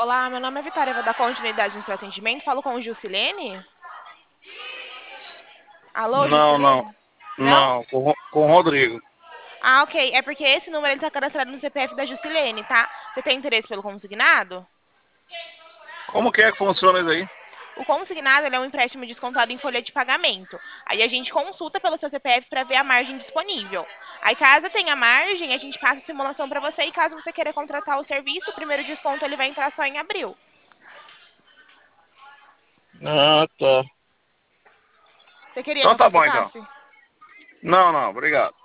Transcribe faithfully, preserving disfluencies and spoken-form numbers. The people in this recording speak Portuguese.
Olá, meu nome é Vitória, eu vou dar continuidade no seu atendimento. Falo com o Jusilene? Alô, Não, não. Jusilene? Não? Não, com, Ro- com o Rodrigo. Ah, ok. É porque esse número ele tá cadastrado no C P F da Jusilene, tá? Você tem interesse pelo consignado? Como que é que funciona isso aí? O consignado ele é um empréstimo descontado em folha de pagamento. Aí a gente consulta pelo seu C P F para ver a margem disponível. Aí, caso tenha margem, a gente passa a simulação para você e caso você queira contratar o serviço, o primeiro desconto ele vai entrar só em abril. Ah, tá. Você queria que Então eu tá bom, então. facilitasse? Não, não, obrigado.